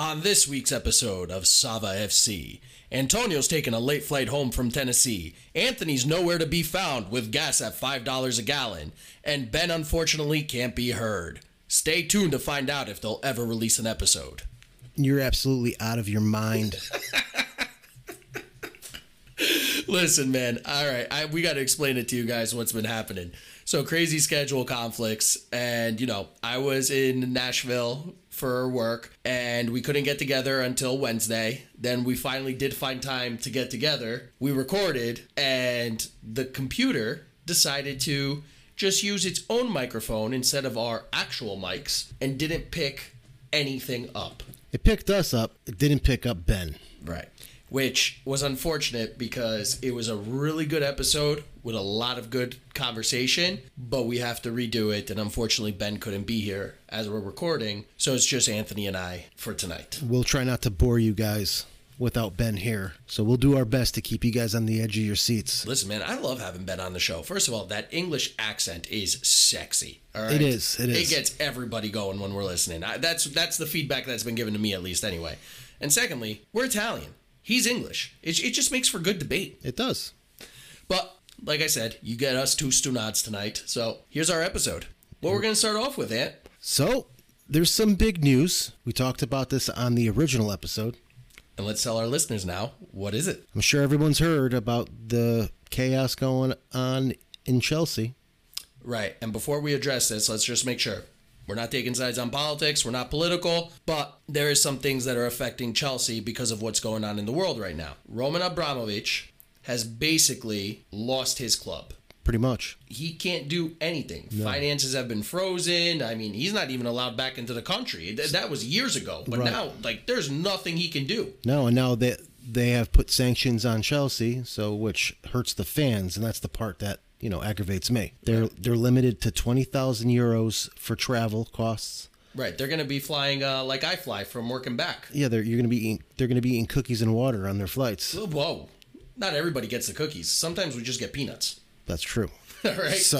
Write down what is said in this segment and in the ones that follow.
On this week's episode of Sava FC, Antonio's taking a late flight home from Tennessee, Anthony's nowhere to be found with gas at $5 a gallon, and Ben unfortunately can't be heard. Stay tuned to find out if they'll ever release an episode. You're absolutely out of your mind. Listen, man, all right, we got to explain it to you guys what's been happening. So crazy schedule conflicts, and, I was in Nashville for work, and we couldn't get together until Wednesday. Then we finally did find time to get together. We recorded, and the computer decided to just use its own microphone instead of our actual mics, and didn't pick anything up. It picked us up. It didn't pick up Ben. Right. Which was unfortunate because it was a really good episode with a lot of good conversation, but we have to redo it, and unfortunately Ben couldn't be here as we're recording, so it's just Anthony and I for tonight. We'll try not to bore you guys without Ben here, so we'll do our best to keep you guys on the edge of your seats. Listen, man, I love having Ben on the show. First of all, that English accent is sexy. All right? It is. It gets everybody going when we're listening. That's the feedback that's been given to me, at least, anyway. And secondly, we're Italian. He's English. It just makes for good debate. It does. But, like I said, you get us two Stunads tonight. So, here's our episode. What we're going to start off with, Ant? So, there's some big news. We talked about this on the original episode. And let's tell our listeners now, what is it? I'm sure everyone's heard about the chaos going on in Chelsea. Right. And before we address this, let's just make sure. We're not taking sides on politics. We're not political. But there is some things that are affecting Chelsea because of what's going on in the world right now. Roman Abramovich has basically lost his club. Pretty much. He can't do anything. No. Finances have been frozen. I mean, he's not even allowed back into the country. That was years ago. But right. now, there's nothing he can do. No, and now they have put sanctions on Chelsea, so which hurts the fans, and that's the part that aggravates me. They're limited to 20,000 euros for travel costs. Right, they're going to be flying like I fly from work and back. Yeah, they're going to be eating cookies and water on their flights. Whoa, not everybody gets the cookies. Sometimes we just get peanuts. That's true. All right, so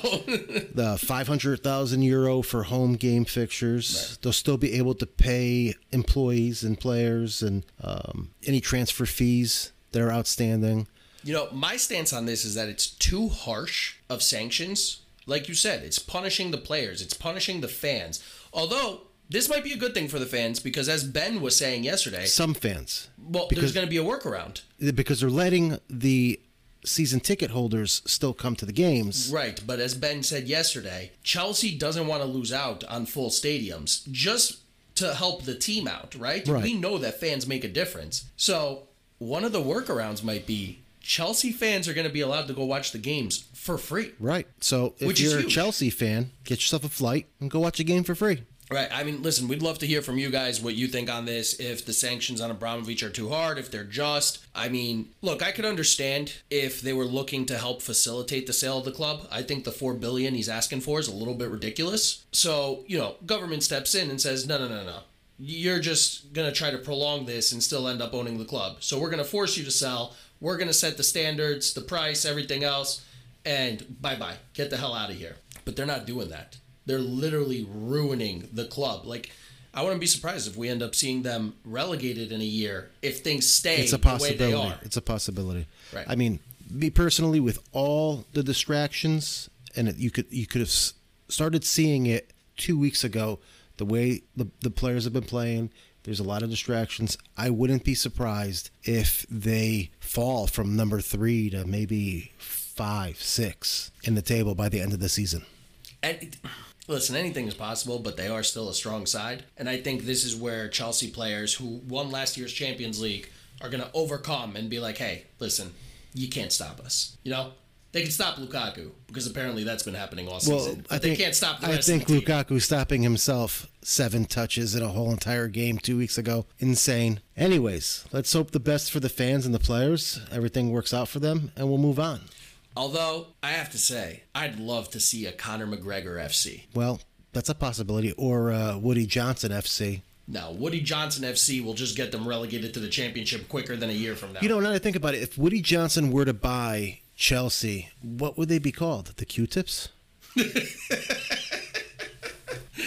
the 500,000 euro for home game fixtures. Right. They'll still be able to pay employees and players and any transfer fees that are outstanding. My stance on this is that it's too harsh of sanctions. Like you said, it's punishing the players. It's punishing the fans. Although, this might be a good thing for the fans because as Ben was saying yesterday... Some fans. Well, there's going to be a workaround. Because they're letting the season ticket holders still come to the games. Right, but as Ben said yesterday, Chelsea doesn't want to lose out on full stadiums just to help the team out, right? We know that fans make a difference. So, one of the workarounds might be... Chelsea fans are going to be allowed to go watch the games for free. Right. So if you're a Chelsea fan, get yourself a flight and go watch a game for free. Right. I mean, listen, we'd love to hear from you guys what you think on this, if the sanctions on Abramovich are too hard, if they're just. I mean, look, I could understand if they were looking to help facilitate the sale of the club. I think the $4 billion he's asking for is a little bit ridiculous. So, government steps in and says, no. You're just going to try to prolong this and still end up owning the club. So we're going to force you to sell. We're going to set the standards, the price, everything else, and bye-bye. Get the hell out of here. But they're not doing that. They're literally ruining the club. I wouldn't be surprised if we end up seeing them relegated in a year if things stay the way they are. It's a possibility. Right. I mean, me personally, with all the distractions, and you could have started seeing it 2 weeks ago, the way the players have been playing. There's a lot of distractions. I wouldn't be surprised if they fall from number 3 to maybe 5, 6 in the table by the end of the season. And listen, anything is possible, but they are still a strong side. And I think this is where Chelsea players who won last year's Champions League are going to overcome and be like, hey, listen, you can't stop us. They can stop Lukaku because apparently that's been happening all season. But they can't stop the rest of the team. Lukaku stopping himself 7 touches in a whole entire game 2 weeks ago. Insane. Anyways, let's hope the best for the fans and the players. Everything works out for them, and we'll move on. Although, I have to say, I'd love to see a Conor McGregor FC. Well, that's a possibility. Or Woody Johnson FC. No, Woody Johnson FC will just get them relegated to the championship quicker than a year from now. Now that I think about it, if Woody Johnson were to buy Chelsea, what would they be called? The Q-Tips?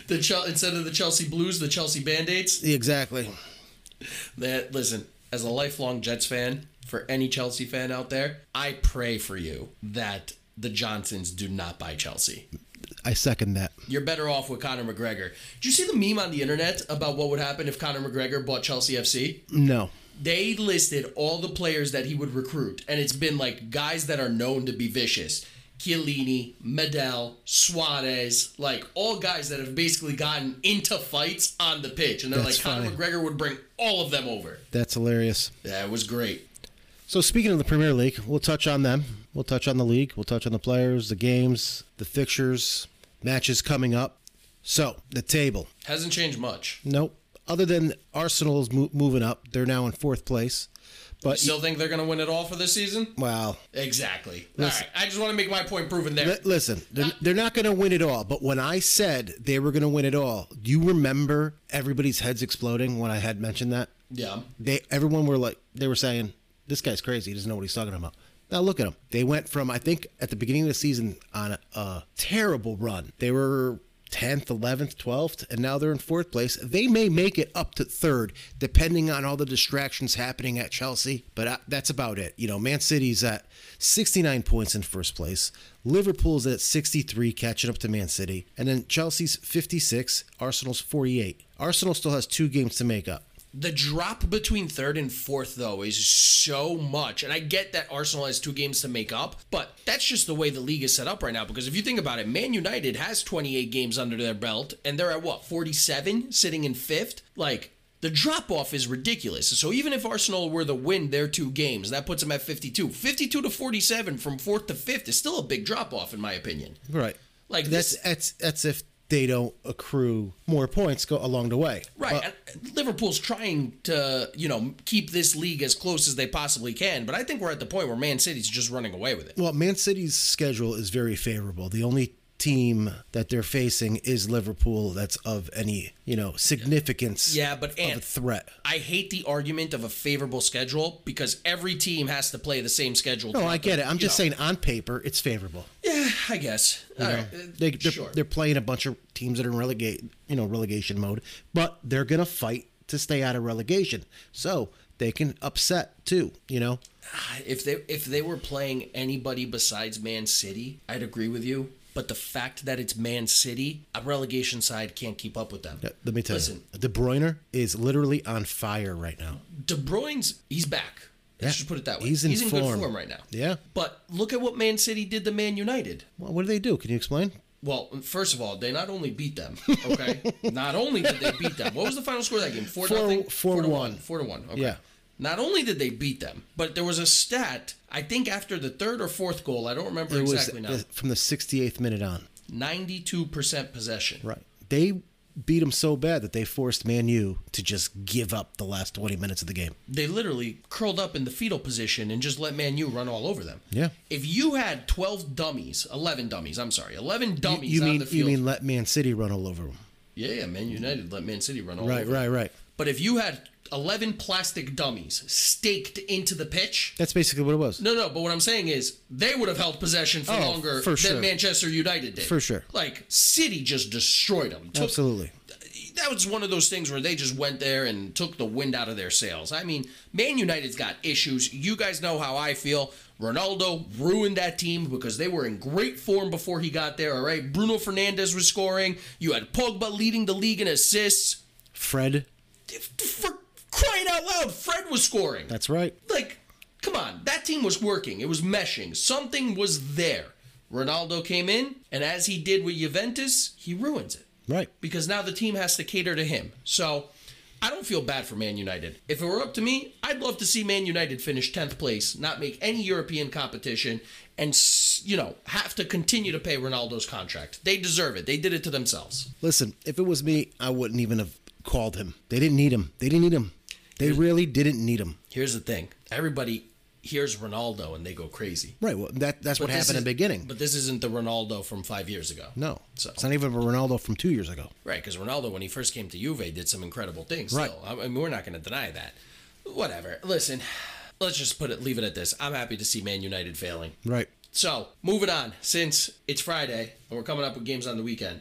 Instead of the Chelsea Blues, the Chelsea Band-Aids. Exactly. Listen, as a lifelong Jets fan, for any Chelsea fan out there, I pray for you that the Johnsons do not buy Chelsea. I second that. You're better off with Conor McGregor. Did you see the meme on the internet about what would happen if Conor McGregor bought Chelsea FC? No. They listed all the players that he would recruit, and it's been like guys that are known to be vicious. Chiellini, Medel, Suarez, like all guys that have basically gotten into fights on the pitch. And they're That's like, Conor funny. McGregor would bring all of them over. That's hilarious. Yeah, it was great. So speaking of the Premier League, we'll touch on them. We'll touch on the league. We'll touch on the players, the games, the fixtures, matches coming up. So, the table. Hasn't changed much. Nope. Other than Arsenal's moving up. They're now in 4th place. But Still think they're going to win it all for this season? wow. Exactly. Listen. All right. I just want to make my point proven there. Listen, they're not going to win it all. But when I said they were going to win it all, do you remember everybody's heads exploding when I had mentioned that? Yeah. Everyone were saying, this guy's crazy. He doesn't know what he's talking about. Now look at them. They went from, I think, at the beginning of the season on a terrible run. They were 10th, 11th, 12th, and now they're in 4th place. They may make it up to 3rd, depending on all the distractions happening at Chelsea, but that's about it. You know, Man City's at 69 points in 1st place. Liverpool's at 63, catching up to Man City. And then Chelsea's 56, Arsenal's 48. Arsenal still has 2 games to make up. The drop between 3rd and 4th, though, is so much. And I get that Arsenal has 2 games to make up, but that's just the way the league is set up right now. Because if you think about it, Man United has 28 games under their belt, and they're at, 47, sitting in 5th? Like, the drop-off is ridiculous. So even if Arsenal were to win their 2 games, that puts them at 52. 52 to 47 from 4th to 5th is still a big drop-off, in my opinion. Right. Like that's if they don't accrue more points go along the way. Right. And Liverpool's trying to, keep this league as close as they possibly can, but I think we're at the point where Man City's just running away with it. Well, Man City's schedule is very favorable. The only team that they're facing is Liverpool that's of any, significance but of a threat. I hate the argument of a favorable schedule because every team has to play the same schedule. No, I get it. I'm just saying on paper it's favorable. Yeah, I guess. They're playing a bunch of teams that are in relegation mode, but they're going to fight to stay out of relegation. So they can upset too, If they were playing anybody besides Man City, I'd agree with you. But the fact that it's Man City, a relegation side can't keep up with them. Yeah, let me tell you. De Bruyne is literally on fire right now. De Bruyne's, he's back. Let's just put it that way. He's in good form right now. Yeah. But look at what Man City did to Man United. Well, what did they do? Can you explain? Well, first of all, they not only beat them, okay? Not only did they beat them. What was the final score of that game? 4-0? 4-1. 4-1, okay. Yeah. Not only did they beat them, but there was a stat, I think after the 3rd or 4th goal, I don't remember exactly now. From the 68th minute on. 92% possession. Right. They beat them so bad that they forced Man U to just give up the last 20 minutes of the game. They literally curled up in the fetal position and just let Man U run all over them. Yeah. If you had 11 dummies on the field. You mean let Man City run all over them? Yeah, Man United let Man City run all over them. Right. But if you had 11 plastic dummies staked into the pitch. That's basically what it was. No, but what I'm saying is they would have held possession for longer than Manchester United did. For sure. Like, City just destroyed them. Absolutely. That was one of those things where they just went there and took the wind out of their sails. I mean, Man United's got issues. You guys know how I feel. Ronaldo ruined that team because they were in great form before he got there, all right? Bruno Fernandes was scoring. You had Pogba leading the league in assists. Fred. For crying out loud, Fred was scoring. That's right. Like, come on. That team was working. It was meshing. Something was there. Ronaldo came in, and as he did with Juventus, he ruins it. Right. Because now the team has to cater to him. So, I don't feel bad for Man United. If it were up to me, I'd love to see Man United finish 10th place, not make any European competition, and, have to continue to pay Ronaldo's contract. They deserve it. They did it to themselves. Listen, if it was me, I wouldn't even have called him. They didn't need him. They really didn't need him. Here's the thing. Everybody hears Ronaldo and they go crazy. Right. Well, that's what happened in the beginning. But this isn't the Ronaldo from 5 years ago. No. So it's not even a Ronaldo from 2 years ago. Right, because Ronaldo, when he first came to Juve, did some incredible things. Right. Still. I mean, we're not going to deny that. Whatever. Listen, let's just leave it at this. I'm happy to see Man United failing. Right. So, moving on. Since it's Friday and we're coming up with games on the weekend,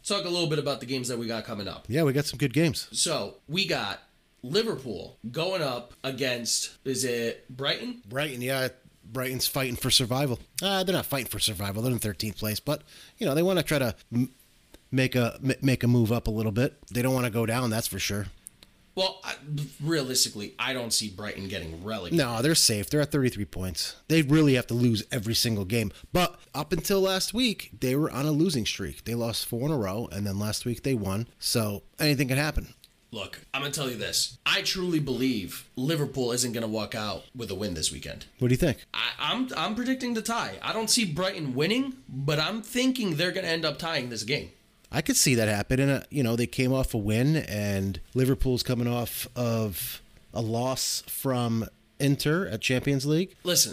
Let's talk a little bit about the games that we got coming up. Yeah, we got some good games. So we got Liverpool going up against, is it Brighton? Brighton, yeah. Brighton's fighting for survival. They're not fighting for survival. They're in 13th place, but they want to try to make a move up a little bit. They don't want to go down, that's for sure. Well, realistically, I don't see Brighton getting relegated. No, they're safe. They're at 33 points. They really have to lose every single game. But up until last week, they were on a losing streak. They lost 4 in a row, and then last week they won. So anything can happen. Look, I'm going to tell you this. I truly believe Liverpool isn't going to walk out with a win this weekend. What do you think? I'm predicting the tie. I don't see Brighton winning, but I'm thinking they're going to end up tying this game. I could see that happen. And, they came off a win, and Liverpool's coming off of a loss from Inter at Champions League. Listen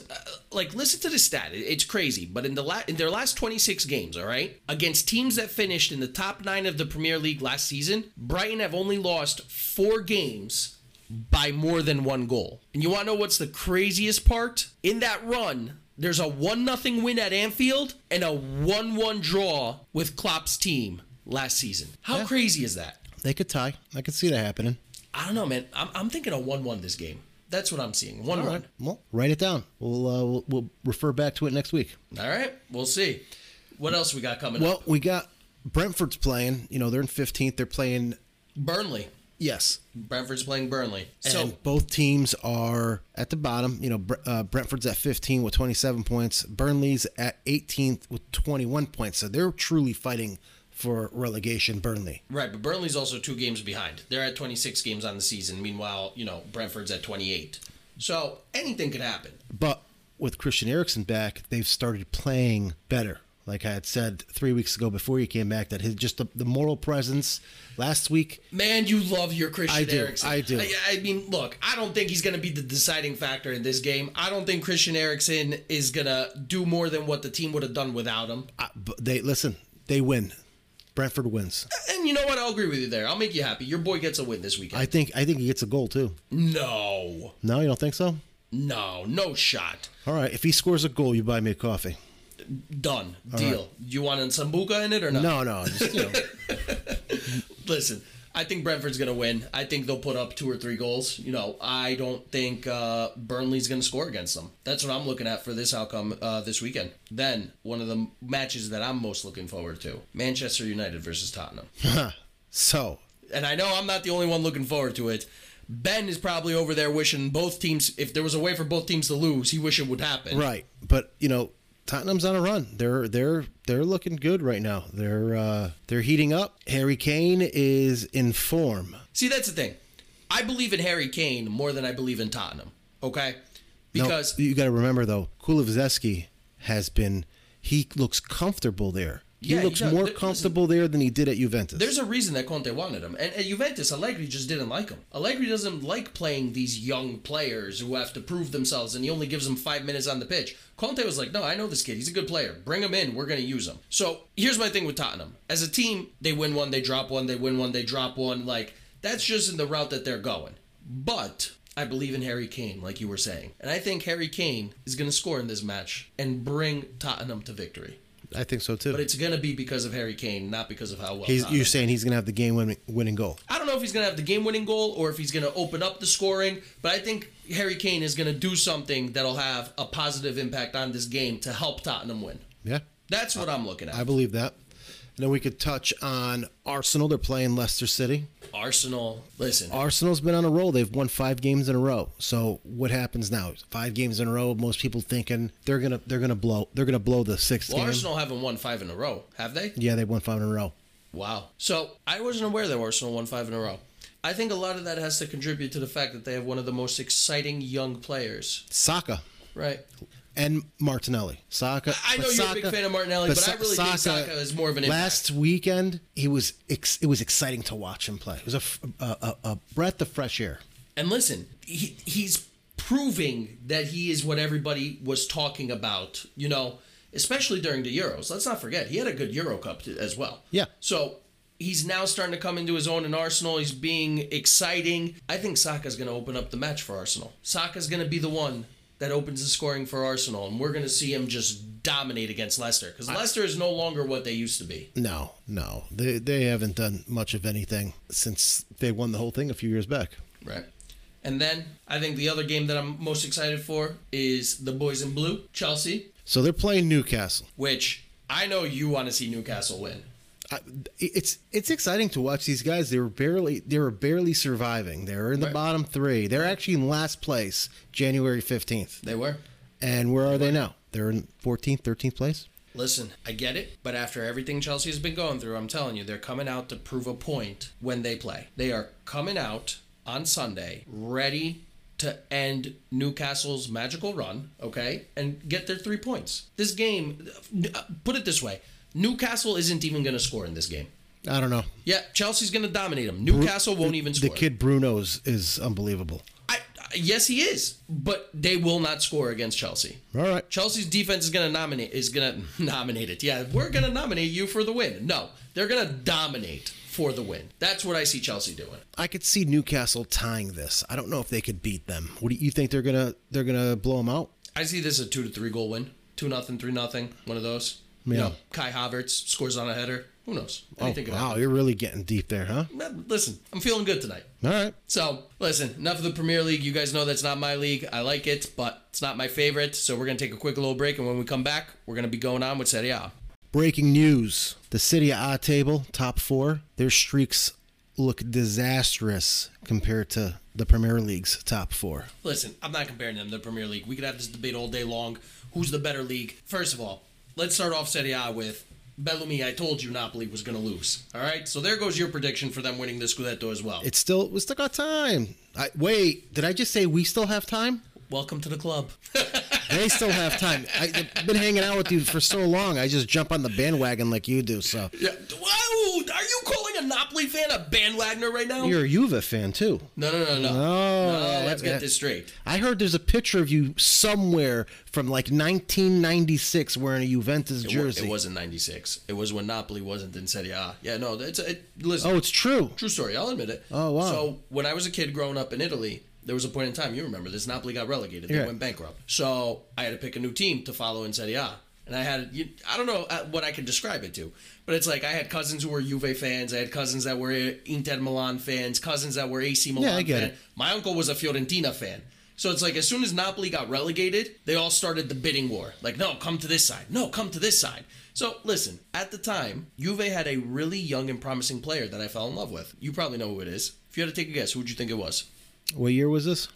to the stat. It's crazy. But in their last 26 games, all right, against teams that finished in the top 9 of the Premier League last season, Brighton have only lost 4 games by more than 1 goal. And you want to know what's the craziest part? In that run, there's a 1-0 win at Anfield and a 1-1 draw with Klopp's team last season. How crazy is that? They could tie. I could see that happening. I don't know, man. I'm thinking a 1-1 this game. That's what I'm seeing. 1-1. All right. Well, write it down. We'll refer back to it next week. All right. We'll see. What else we got coming up? Well, we got Brentford's playing. They're in 15th. They're playing Burnley. Yes. Brentford's playing Burnley. And both teams are at the bottom. Brentford's at 15 with 27 points. Burnley's at 18th with 21 points. So they're truly fighting for relegation, Burnley. Right, but Burnley's also 2 games behind. They're at 26 games on the season. Meanwhile, Brentford's at 28. So anything could happen. But with Christian Eriksen back, they've started playing better. Like I had said 3 weeks ago before he came back, that the moral presence last week. Man, you love your Christian Eriksen. I do. I mean, look, I don't think he's going to be the deciding factor in this game. I don't think Christian Eriksen is going to do more than what the team would have done without him. They win. Brentford wins. And you know what? I'll agree with you there. I'll make you happy. Your boy gets a win this weekend. I think he gets a goal too. No. No, you don't think so? No shot. All right, if he scores a goal, you buy me a coffee. Done. Deal. Right. You want an sambuca in it or not? No. Just, Listen, I think Brentford's going to win. I think they'll put up 2 or 3 goals. I don't think Burnley's going to score against them. That's what I'm looking at for this outcome this weekend. Then, one of the matches that I'm most looking forward to, Manchester United versus Tottenham. And I know I'm not the only one looking forward to it. Ben is probably over there wishing both teams, if there was a way for both teams to lose, he wish it would happen. Right. But, Tottenham's on a run. They're looking good right now. They're heating up. Harry Kane is in form. See, that's the thing. I believe in Harry Kane more than I believe in Tottenham. Okay? Because you got to remember though, Kulusevski he looks comfortable there. He looks more comfortable there than he did at Juventus. There's a reason that Conte wanted him. And at Juventus, Allegri just didn't like him. Allegri doesn't like playing these young players who have to prove themselves, and he only gives them 5 minutes on the pitch. Conte was like, no, I know this kid. He's a good player. Bring him in. We're going to use him. So here's my thing with Tottenham. As a team, they win one, they drop one, they win one, they drop one. That's just in the route that they're going. But I believe in Harry Kane, like you were saying. And I think Harry Kane is going to score in this match and bring Tottenham to victory. I think so too. But it's going to be because of Harry Kane, not because of how well you're saying he's going to have the game-winning goal. I don't know if he's going to have the game-winning goal or if he's going to open up the scoring, but I think Harry Kane is going to do something that'll have a positive impact on this game to help Tottenham win. Yeah. That's what I'm looking at. I believe that. And then we could touch on Arsenal. They're playing Leicester City. Arsenal's been on a roll. They've won 5 games in a row. So what happens now? 5 games in a row. Most people thinking they're gonna blow the 6th game. Arsenal haven't won 5 in a row, have they? Yeah, they've won 5 in a row. Wow. So I wasn't aware that Arsenal won 5 in a row. I think a lot of that has to contribute to the fact that they have one of the most exciting young players. Saka. Right. And Martinelli. Saka. I know you're a big fan of Martinelli, but I really think Saka is more of an impact. Last weekend, it was exciting to watch him play. It was a breath of fresh air. And listen, he's proving that he is what everybody was talking about, especially during the Euros. Let's not forget, he had a good Euro Cup as well. Yeah. So he's now starting to come into his own in Arsenal. He's being exciting. I think Saka's going to open up the match for Arsenal. Saka's going to be the one that opens the scoring for Arsenal, and we're going to see him just dominate against Leicester, because Leicester is no longer what they used to be. No. They haven't done much of anything since they won the whole thing a few years back. Right. And then I think the other game that I'm most excited for is the boys in blue, Chelsea. So they're playing Newcastle. Which I know you want to see Newcastle win. It's exciting to watch these guys. They were barely surviving. They were in the bottom three. They're actually in last place January 15th. They were. And where are they now? They're in 14th, 13th place. Listen, I get it, but after everything Chelsea has been going through, I'm telling you, they're coming out to prove a point when they play. They are coming out on Sunday ready to end Newcastle's magical run, okay, and get their 3 points. This game, put it this way, Newcastle isn't even going to score in this game. I don't know. Yeah, Chelsea's going to dominate them. Newcastle won't even score. The kid Bruno is unbelievable. Yes, he is, but they will not score against Chelsea. All right. Chelsea's defense is going to nominate it. Yeah, we're going to nominate you for the win. No, they're going to dominate for the win. That's what I see Chelsea doing. I could see Newcastle tying this. I don't know if they could beat them. What do you think they're gonna blow them out? I see this as a 2 to 3 goal win. 2-0, 3-0, one of those. Yeah. You know, Kai Havertz scores on a header. Who knows? Anything could happen. You're really getting deep there, huh? Listen, I'm feeling good tonight. All right. So, listen, enough of the Premier League. You guys know that's not my league. I like it, but it's not my favorite. So we're going to take a quick little break, and when we come back, we're going to be going on with Serie A. Breaking news. The Serie A table, top 4, their streaks look disastrous compared to the Premier League's top 4. Listen, I'm not comparing them to the Premier League. We could have this debate all day long. Who's the better league? First of all, let's start off Serie A with Bellumi. I told you Napoli was going to lose. All right? So there goes your prediction for them winning the Scudetto as well. We still got time. Wait, did I just say we still have time? Welcome to the club. They still have time. I've been hanging out with you for so long. I just jump on the bandwagon like you do. So. Yeah. Whoa, are you calling a Napoli fan a bandwagoner right now? You're a Juve fan too. No. Let's get this straight. I heard there's a picture of you somewhere from like 1996 wearing a Juventus jersey. It wasn't 96. It was when Napoli wasn't in Serie A. Yeah, no. Listen. Oh, it's true. True story. I'll admit it. Oh, wow. So when I was a kid growing up in Italy, there was a point in time, you remember this, Napoli got relegated. They went bankrupt. So I had to pick a new team to follow in Serie A. And I don't know what I could describe it to, but it's like I had cousins who were Juve fans. I had cousins that were Inter Milan fans, cousins that were AC Milan fans. My uncle was a Fiorentina fan. So it's like as soon as Napoli got relegated, they all started the bidding war. Like, no, come to this side. No, come to this side. So listen, at the time, Juve had a really young and promising player that I fell in love with. You probably know who it is. If you had to take a guess, who would you think it was? What year was this?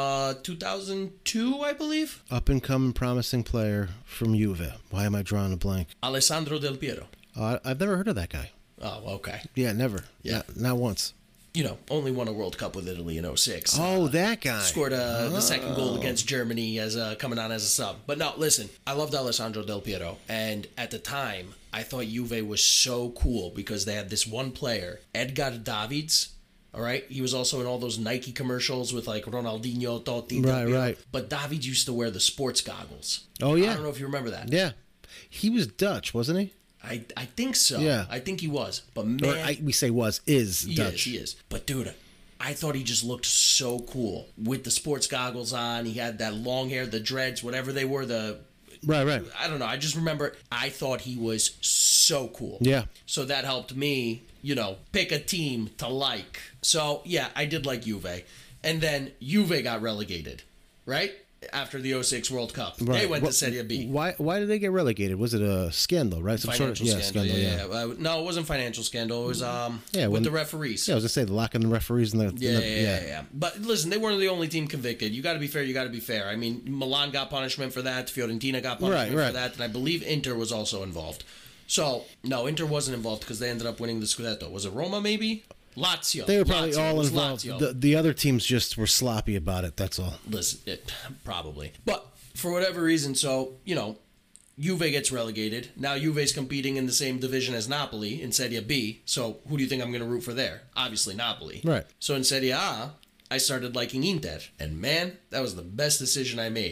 2002, I believe. Up and coming promising player from Juve. Why am I drawing a blank? Alessandro Del Piero. I've never heard of that guy. Oh, okay. Yeah, never. Yeah. Not once. You know, only won a World Cup with Italy in 2006. Oh, that guy. Scored the second goal against Germany as coming on as a sub. But no, listen, I loved Alessandro Del Piero. And at the time, I thought Juve was so cool because they had this one player, Edgar Davids. All right, he was also in all those Nike commercials with like Ronaldinho, Totti. Right. But Davids used to wear the sports goggles. Oh yeah, I don't know if you remember that. Yeah, he was Dutch, wasn't he? I think so. Yeah, I think he was. But man, we say is Dutch. He is. But dude, I thought he just looked so cool with the sports goggles on. He had that long hair, the dreads, whatever they were. Right. I don't know. I just remember I thought he was so cool. Yeah. So that helped me, pick a team to like. So, yeah, I did like Juve. And then Juve got relegated, right? After the 2006 World Cup. Right. They went to Serie B. Why did they get relegated? Was it a scandal, right? Financial scandal. Yeah. No, it wasn't financial scandal. It was with the referees. Yeah, I was going to say, the locking the referees in the... Yeah. But listen, they weren't the only team convicted. You got to be fair. I mean, Milan got punishment for that. Fiorentina got punishment for that. And I believe Inter was also involved. So, no, Inter wasn't involved because they ended up winning the Scudetto. Was it Roma, maybe? Lazio. They were probably all involved. The other teams just were sloppy about it, that's all. Listen, probably. But for whatever reason, so, Juve gets relegated. Now Juve's competing in the same division as Napoli in Serie B. So who do you think I'm going to root for there? Obviously Napoli. Right. So in Serie A, I started liking Inter. And man, that was the best decision I made.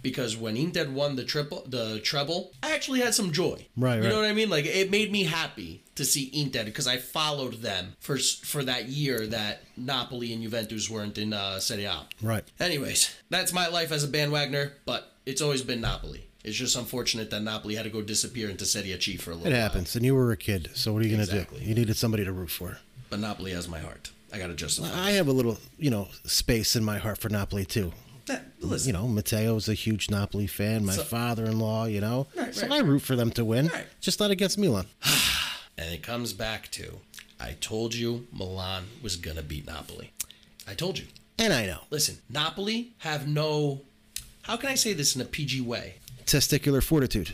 because when Inter won the treble, I actually had some joy. Right. You know what I mean? Like, it made me happy to see Inter because I followed them for that year that Napoli and Juventus weren't in Serie A. Right. Anyways, that's my life as a bandwagoner, but it's always been Napoli. It's just unfortunate that Napoli had to go disappear into Serie C for a little It while. happens, and you were a kid, so what are you going to Exactly. do? You needed somebody to root for. But Napoli has my heart. I got to justify. I have a little, space in my heart for Napoli, too. Listen, Matteo's a huge Napoli fan. My father-in-law, Right, So right. I root for them to win. Right. Just not against Milan. and it comes back to, I told you Milan was going to beat Napoli. I told you. And I know. Listen, Napoli have no, how can I say this in a PG way? Testicular fortitude.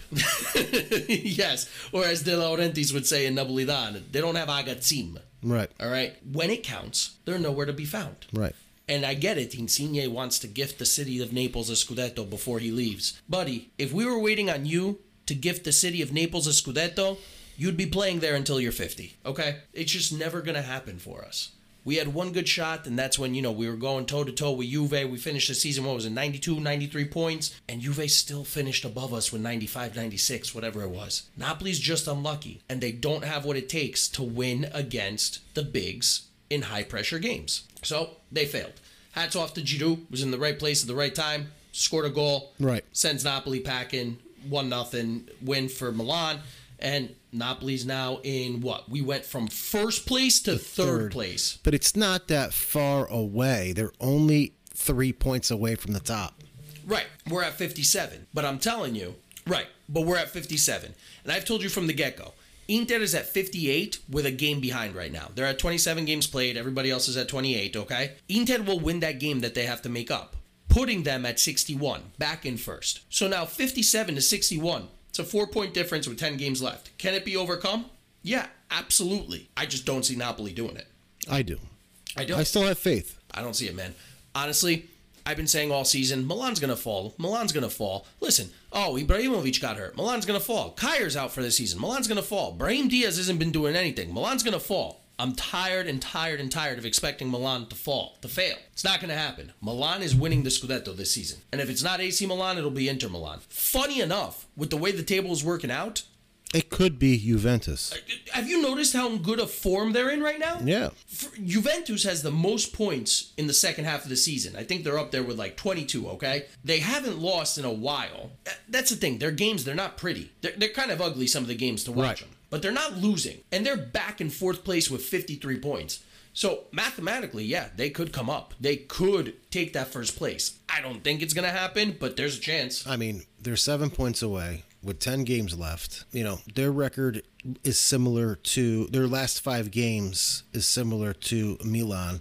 Yes, or as De Laurentiis would say in Napolitan, they don't have agazzim. Right. All right? When it counts, they're nowhere to be found. Right. And I get it, Insigne wants to gift the city of Naples a Scudetto before he leaves. Buddy, if we were waiting on you to gift the city of Naples a Scudetto, you'd be playing there until you're 50, okay? It's just never going to happen for us. We had one good shot, and that's when, we were going toe-to-toe with Juve. We finished the season, 92, 93 points, and Juve still finished above us with 95, 96, whatever it was. Napoli's just unlucky, and they don't have what it takes to win against the bigs in high-pressure games. So, they failed. Hats off to Giroud, was in the right place at the right time, scored a goal, Right. sends Napoli packing, 1-0 win for Milan, and Napoli's now in what? We went from first place to third place. But it's not that far away. They're only 3 points away from the top. Right, we're at 57, but I'm telling you, right, but we're at 57. And I've told you from the get-go, Inter is at 58 with a game behind right now. They're at 27 games played. Everybody else is at 28, okay? Inter will win that game that they have to make up, putting them at 61, back in first. So now 57 to 61. It's a 4-point difference with 10 games left. Can it be overcome? Yeah, absolutely. I just don't see Napoli doing it. I do. I don't. I still have faith. I don't see it, man. Honestly, I've been saying all season, Milan's going to fall. Milan's going to fall. Listen, Ibrahimovic got hurt. Milan's going to fall. Kair's out for the season. Milan's going to fall. Brahim Diaz hasn't been doing anything. Milan's going to fall. I'm tired of expecting Milan to fall, to fail. It's not going to happen. Milan is winning the Scudetto this season. And if it's not AC Milan, it'll be Inter Milan. Funny enough, with the way the table is working out, It could be Juventus. have you noticed how good a form they're in right now? Yeah. Juventus has the most points in the second half of the season. I think they're up there with like 22, okay? They haven't lost in a while. That's the thing. Their games, they're not pretty. They're kind of ugly, some of the games to watch Right. them. But they're not losing. And they're back in fourth place with 53 points. So mathematically, yeah, they could come up. They could take that first place. I don't think it's going to happen, but there's a chance. I mean, they're 7 points away with 10 games left. Their record is similar to their last 5 games is similar to Milan.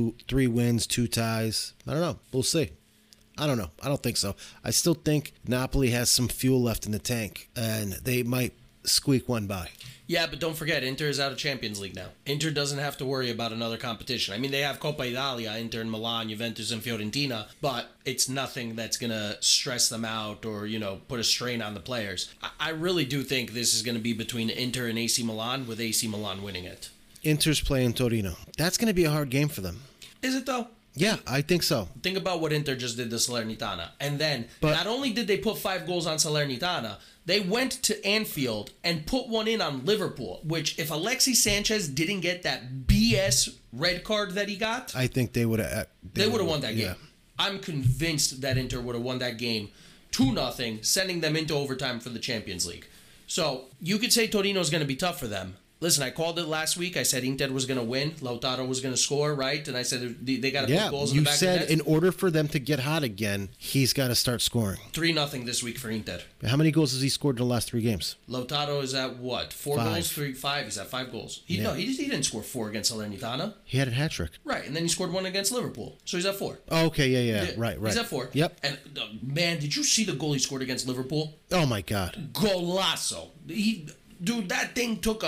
3 wins, 2 ties. I don't know. We'll see. I don't know. I don't think so. I still think Napoli has some fuel left in the tank, and they might squeak one by. Yeah, but don't forget, Inter is out of Champions League now. Inter doesn't have to worry about another competition. I mean, they have Coppa Italia, Inter and Milan, Juventus and Fiorentina, but it's nothing that's going to stress them out or, put a strain on the players. I really do think this is going to be between Inter and AC Milan, with AC Milan winning it. Inter's playing Torino. That's going to be a hard game for them. Is it, though? Yeah, I think so. Think about what Inter just did to Salernitana. And then, But- not only did they put 5 goals on Salernitana, they went to Anfield and put one in on Liverpool, which if Alexis Sanchez didn't get that BS red card that he got, I think they would have. they would have won that game. Yeah. I'm convinced that Inter would have won that game 2-0, sending them into overtime for the Champions League. So you could say Torino's going to be tough for them. Listen, I called it last week. I said Inter was going to win. Lautaro was going to score, right? And I said they got to put goals in the You back of said the net. in order for them to get hot again, he's got to start scoring. 3-0 this week for Inter. How many goals has he scored in the last 3 games? Lautaro is at what? 4 5. goals? 5. He's at 5 goals. Yeah. He didn't score 4 against Salernitana. He had a hat trick. Right, and then he scored 1 against Liverpool. So he's at 4. Oh, okay, yeah. Right. He's at 4. Yep. And man, did you see the goal he scored against Liverpool? Oh my God. Golazo. Dude, that thing took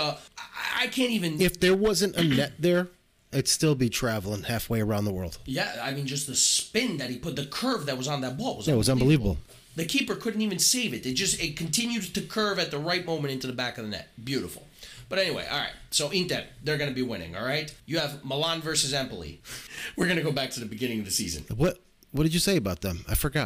I can't even. If there wasn't a net there, it'd still be traveling halfway around the world. Yeah, I mean, just the spin that he put, the curve that was on that ball was Yeah, it was unbelievable. The keeper couldn't even save it. It continued to curve at the right moment into the back of the net. Beautiful. But anyway, all right. So Inter, they're going to be winning, all right? You have Milan versus Empoli. We're going to go back to the beginning of the season. What did you say about them? I forgot.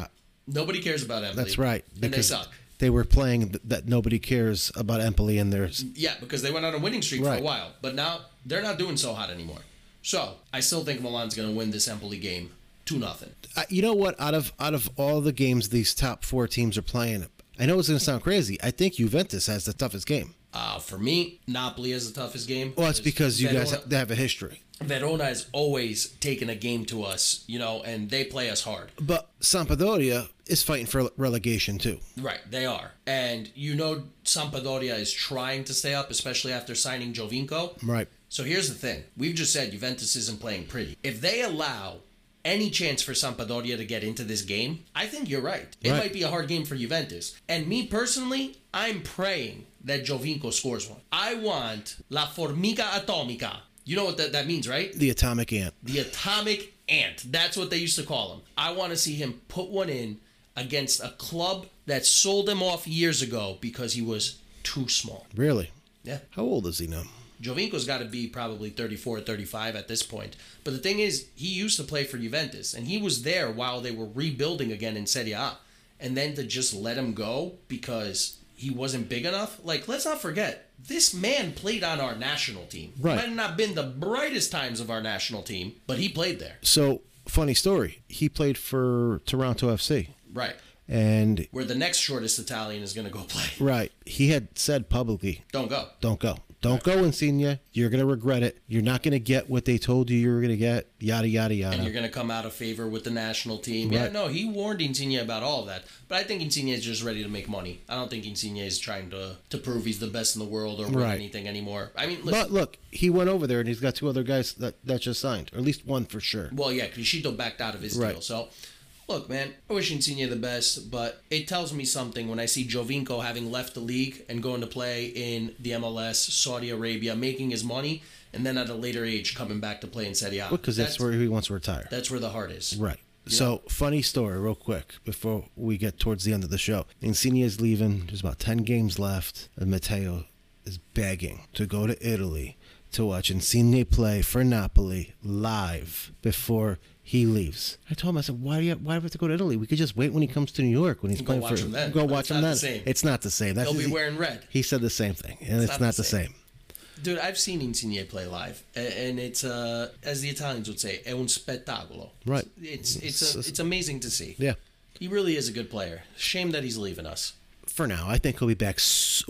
Nobody cares about Empoli. That's right. And they Because suck. they were playing that nobody cares about Empoli and theirs. Yeah, because they went on a winning streak for Right. a while. But now they're not doing so hot anymore. So I still think Milan's going to win this Empoli game 2-0. You know what? Out of all the games these top 4 teams are playing, I know it's going to sound crazy. I think Juventus has the toughest game. For me, Napoli has the toughest game. Well, it's because you guys Verona- they have a history. Verona has always taken a game to us, and they play us hard. But Sampdoria is fighting for relegation too. Right, they are. And Sampdoria is trying to stay up, especially after signing Jovinko. Right. So here's the thing. We've just said Juventus isn't playing pretty. If they allow any chance for Sampdoria to get into this game, I think you're right. It Right. might be a hard game for Juventus. And me personally, I'm praying that Jovinko scores one. I want La Formica Atomica. You know what that means, right? The atomic ant. The atomic ant. That's what they used to call him. I want to see him put one in against a club that sold him off years ago because he was too small. Really? Yeah. How old is he now? Jovinko's got to be probably 34, 35 at this point. But the thing is, he used to play for Juventus, and he was there while they were rebuilding again in Serie A. And then to just let him go because he wasn't big enough? Like, let's not forget, this man played on our national team. Right. Might have not been the brightest times of our national team, but he played there. So, funny story. He played for Toronto FC. Right. And, Where the next shortest Italian is going to go play. right, he had said publicly, Don't go. don't go. Don't go, Insigne. You're going to regret it. You're not going to get what they told you were going to get. Yada, yada, yada. And you're going to come out of favor with the national team. Yeah, Right. no, he warned Insigne about all of that. But I think Insigne is just ready to make money. I don't think Insigne is trying to prove he's the best in the world or win Right. anything anymore. I mean, listen, But look, he went over there and he's got 2 other guys that just signed, or at least one for sure. well, yeah, Criscito backed out of his Right. deal. So, look, man, I wish Insigne the best, but it tells me something when I see Jovinko having left the league and going to play in the MLS, Saudi Arabia, making his money, and then at a later age coming back to play in Serie A. Because that's where he wants to retire. That's where the heart is. Right. So, funny story, real quick, before we get towards the end of the show. Insigne is leaving. There's about 10 games left, and Matteo is begging to go to Italy to watch Insigne play for Napoli live before he leaves. I told him, I said, why do we have to go to Italy? We could just wait when he comes to New York when he's Go playing watch for. him then. Go But watch it's him not then. the same. It's not the same. That's He'll be wearing red. He said the same thing, and it's not the same. Dude, I've seen Insigne play live, and it's as the Italians would say, è un spettacolo. Right. It's amazing to see. Yeah. He really is a good player. Shame that he's leaving us. For now, I think he'll be back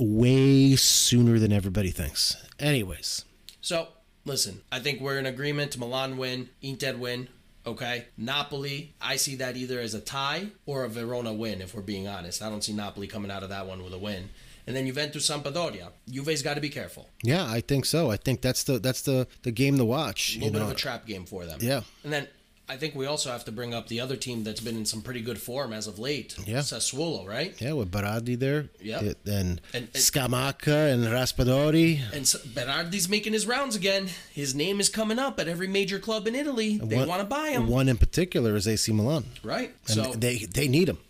way sooner than everybody thinks. Anyways. So, listen, I think we're in agreement. Milan win, Inter win. Okay, Napoli, I see that either as a tie or a Verona win, if we're being honest. I don't see Napoli coming out of that one with a win. And then Juventus Sampdoria. Juve's got to be careful. Yeah, I think so. I think that's the game to watch. A little bit of a trap game for them. Yeah. And then I think we also have to bring up the other team that's been in some pretty good form as of late. Yeah. Sassuolo, right? Yeah, with Berardi there. Yeah. And And- Scamacca and Raspadori. And Berardi's making his rounds again. His name is coming up at every major club in Italy. They want to buy him. One in particular is AC Milan. Right? And So, they need him.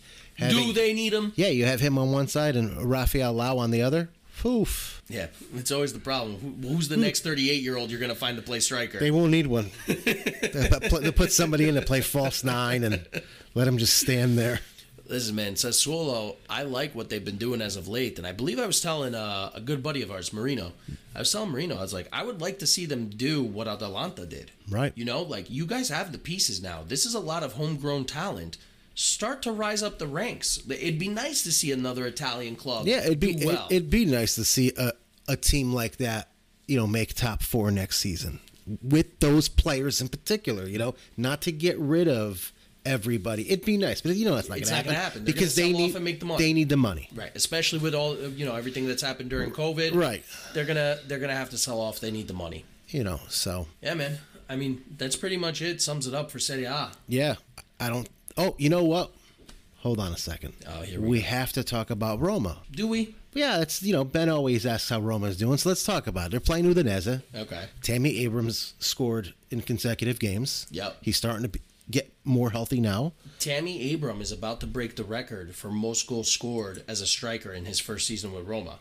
do they need him? Yeah, you have him on one side and Rafael Lau on the other. Poof. Yeah, it's always the problem. Who's the next 38-year-old you're going to find to play striker? They won't need one. They'll put somebody in to play false 9 and let him just stand there. Listen, man, Sassuolo, I like what they've been doing as of late. And I believe I was telling a good buddy of ours, Marino. I was telling Marino, I was like, I would like to see them do what Atalanta did. Right. You know, like, you guys have the pieces now. This is a lot of homegrown talent. Start to rise up the ranks. It'd be nice to see another Italian club Yeah, do well. it'd be nice to see a team like that, make top 4 next season with those players in particular. Not to get rid of everybody. It'd be nice, but that's not It's going not to gonna happen happen. They're because gonna they sell off need and make the money. They need the money. Right, especially with all everything that's happened during COVID. Right. They're gonna have to sell off. They need the money. So Yeah, man. I mean, that's pretty much it. Sums it up for Serie A. yeah, I don't. Oh, you know what? Hold on a second. Oh, here we go. have to talk about Roma. Do we? Yeah, it's Ben always asks how Roma's doing, so let's talk about it. They're playing Udinese. Okay. Tammy Abrams scored in consecutive games. Yep. He's starting to get more healthy now. Tammy Abram is about to break the record for most goals scored as a striker in his first season with Roma.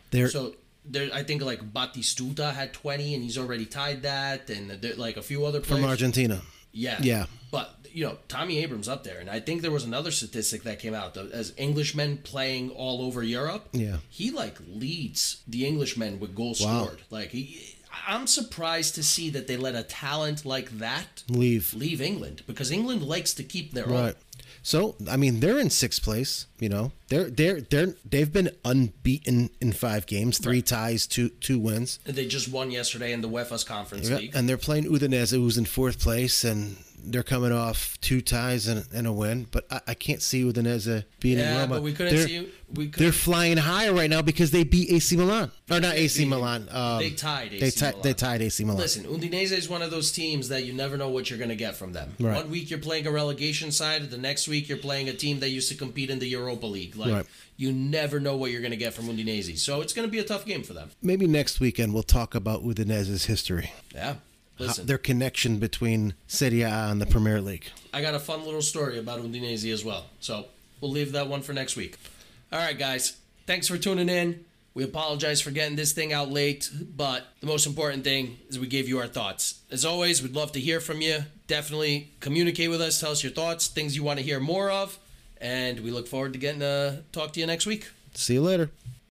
I think like Batistuta had 20, and he's already tied that, and like a few other players. From Argentina. Yeah. Yeah. But, Tommy Abrams up there. And I think there was another statistic that came out. As Englishmen playing all over Europe, Yeah. he, leads the Englishmen with goals Wow. scored. I'm surprised to see that they let a talent like that Leave England, because England likes to keep their own. Right. So, I mean, they're in sixth place. They've been unbeaten in 5 games, 3 ties, 2 wins. And they just won yesterday in the UEFA's Conference Yeah, League. and they're playing Udinese, who's in 4th place, and they're coming off 2 ties and a win. But I can't see Udinese beating Roma. But we couldn't see. They're flying higher right now because they beat AC Milan. Or not AC Milan. They tied AC Milan. They tied AC Milan. Listen, Udinese is one of those teams that you never know what you're going to get from them. Right. 1 week you're playing a relegation side, the next week you're playing a team that used to compete in the Europa League. Right. You never know what you're going to get from Udinese. So it's going to be a tough game for them. Maybe next weekend we'll talk about Udinese's history. Yeah. Listen, Their connection between Serie A and the Premier League. I got a fun little story about Udinese as well. So we'll leave that one for next week. All right, guys. Thanks for tuning in. We apologize for getting this thing out late, but the most important thing is we gave you our thoughts. As always, we'd love to hear from you. Definitely communicate with us. Tell us your thoughts, things you want to hear more of. And we look forward to getting to talk to you next week. See you later.